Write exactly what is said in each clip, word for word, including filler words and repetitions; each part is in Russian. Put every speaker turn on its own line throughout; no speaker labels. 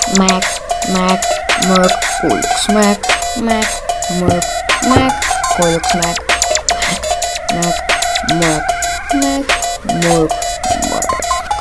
Мэг, Мэг, Мэг, Коликс, Мэг, Мэг, Мэг, Мэг, Коликс, Мэг, Мэг, Мэг, Мэг, Мэг, Мэг.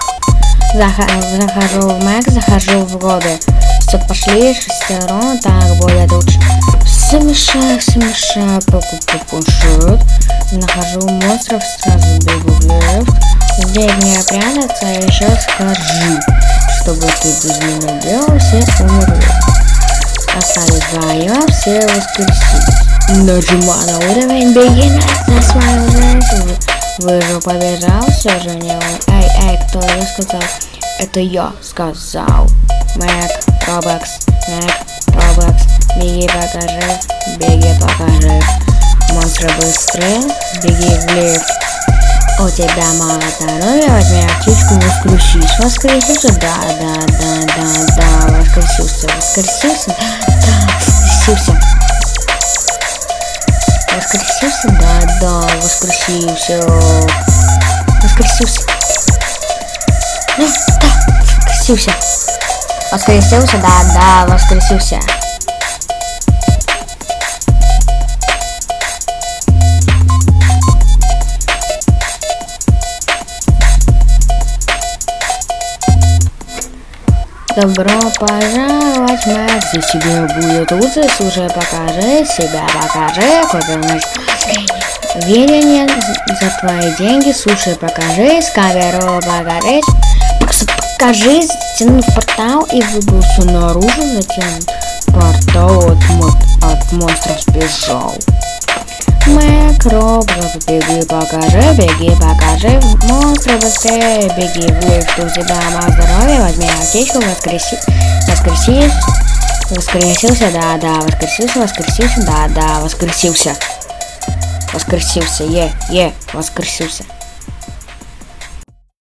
Захожу в Мэг, захожу в годы. Все пошли шестерон, так будет лучше. Смешай, смешай, покупку пушит. Нахожу монстров, сразу бегу в лифт. Здесь не прятаться, еще скажи, чтобы ты без меня делал, все умерли. Остались вдвоем, все воскресились. Нажимай на уровень, беги на свою жизнь. Выжил, побежал, все же не он. Эй, эй, кто это сказал? Это я сказал. Мэг, Робокс, Мэг, Робокс, беги, покажи, беги, покажи. Монстры быстрые, беги в лифт. У тебя мало здоровья, возьми аптечку, воскресись. Воскресился, да, да, да, да, да, воскресился, воскресился, да, да, воскресился. Воскресился, да, да, воскресился. Воскресился. Да, да, воскресился. Воскресился, да, да, воскресился. Добро пожаловать, Мэг, за тебе будет лучше, слушай, покажи себя, покажи, купил наш видение за твои деньги, слушай, покажи, с камеру покажи, покажи, затянув портал и выбрался наружу, затем портал от, мон от монстров сбежал. Мэг, Роблокс, беги, покажи, беги, покажи, монстры быстрее, беги в лифт, у тебя мало здоровья, возьми аптечку, воскреси, воскресись, воскресился, да, да, воскресился, воскресился, да, да, воскресился, воскресился, е, е, воскресился.